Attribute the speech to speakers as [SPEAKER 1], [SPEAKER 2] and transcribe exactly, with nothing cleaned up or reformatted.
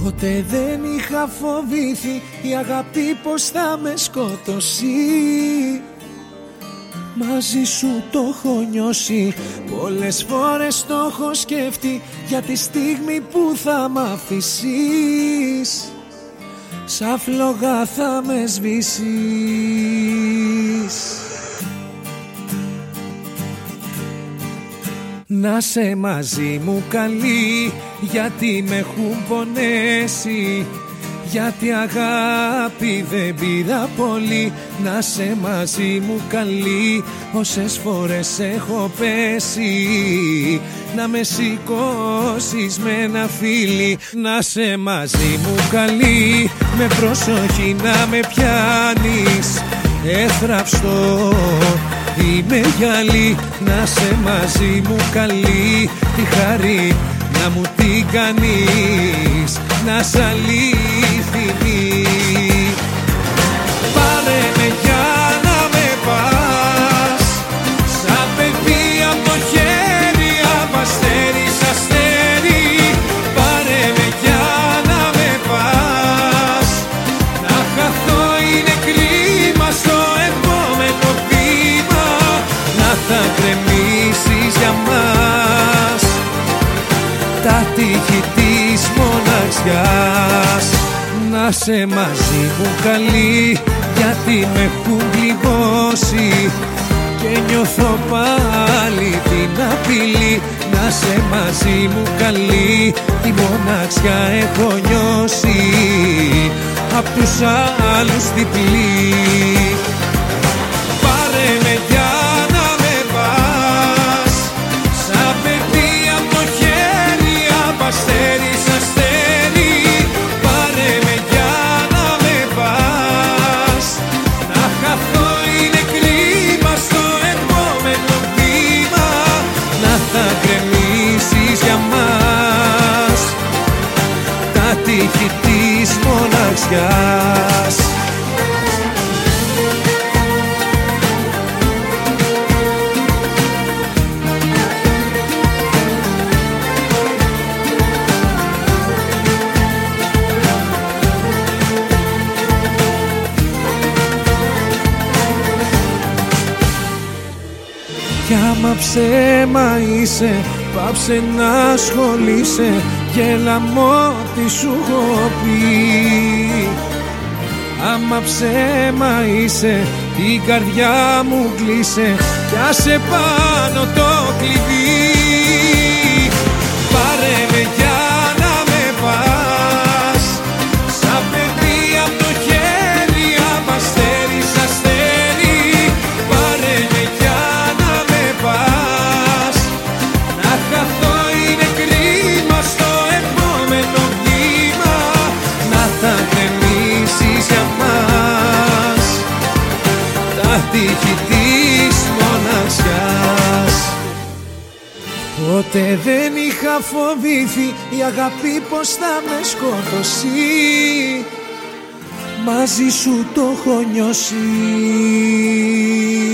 [SPEAKER 1] Ποτέ δεν είχα φοβήθει η αγάπη πως θα με σκοτώσει. Μαζί σου το έχω νιώσει, πολλές φορές το έχω σκεφτεί, για τη στιγμή που θα μ' αφήσεις. Σαν φλόγα θα με σβήσεις. Να σε μαζί μου καλή, γιατί με έχουν πονέσει, γιατί αγάπη δεν πήρα πολύ. Να σε μαζί μου καλή, όσες φορές έχω πέσει, να με σηκώσεις με ένα φίλι. Να σε μαζί μου καλή, με προσοχή να με πιάνεις, έθραυστο είμαι γυαλί. Να σε μαζί μου καλή, τη χαρή να μου την κάνεις, να σ' αλήθινη. Πάρε με για να με πας, σαν παιδί απ' το χέρι, απ' αστέρι σ' αστέρι. Πάρε με για να με πας, να χαθώ είναι κρίμα στο επόμενο βήμα, να θα γκρεμίσεις για μας τα τείχη της μοναξιάς. Να σε μαζί μου καλή, γιατί με έχουν πληγώσει και νιώθω πάλι την απειλή. Να σε μαζί μου καλή, τη μοναξιά έχω νιώσει απ' τους άλλους διπλή. Πάρε με για να με πας, σαν παιδί απ' το χέρι, απ' αστέρι σ' αστέρι. Πάρε με για να με πας, να χαθώ είναι κρίμα στο επόμενο βήμα, να θα γκρεμίσεις για μας τα τείχη της μοναξιάς. Κι άμα ψέμα είσαι, πάψε να ασχολείσαι, γέλα μ' ό,τι σου έχω πει. Άμα ψέμα είσαι, την καρδιά μου κλείσε, κι άσε πάνω το κλειδί. Πάρε με για να με πας, σαν παιδί απ' το χέρι, απ' αστέρι σ' αστέρι. Πάρε με για να με πας, να χαθώ είναι κρίμα στο επόμενο βήμα, να θα γκρεμίσεις για μας τα τείχη της μοναξιάς. Ποτέ δεν είχα φοβήθει η αγάπη πως θα με σκοτώσει. Μαζί σου το έχω νιώσει.